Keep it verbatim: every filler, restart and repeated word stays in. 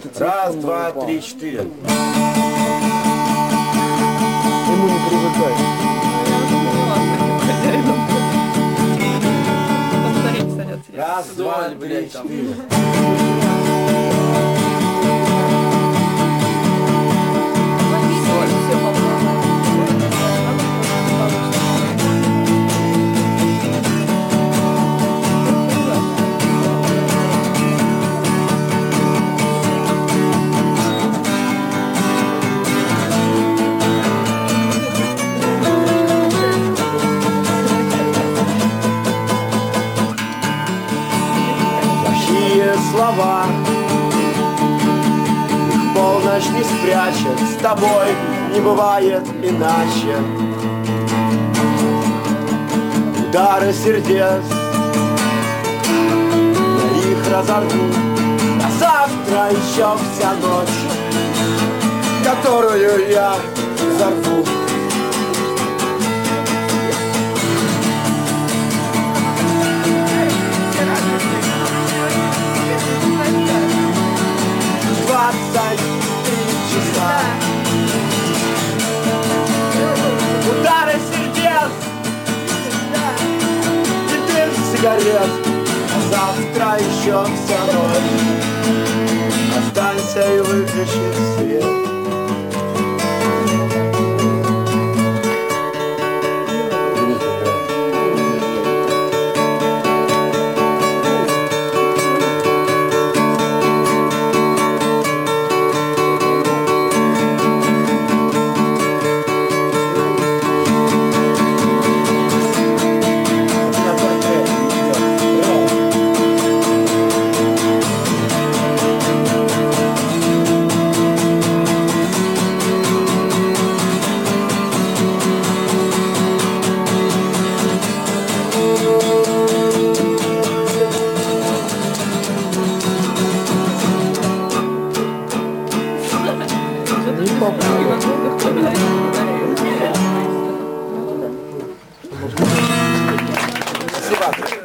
Раз, два, три, четыре. Ему не привыкай. Раз, два, три, четыре. Слова их полночь не спрячет, с тобой не бывает иначе. Удары сердец я их разорву, а завтра еще вся ночь, которую я взорву. Двадцать три часа. Удары сердец и дым сигарет, а завтра еще вся ночь. Останься и выключи свет. Спасибо.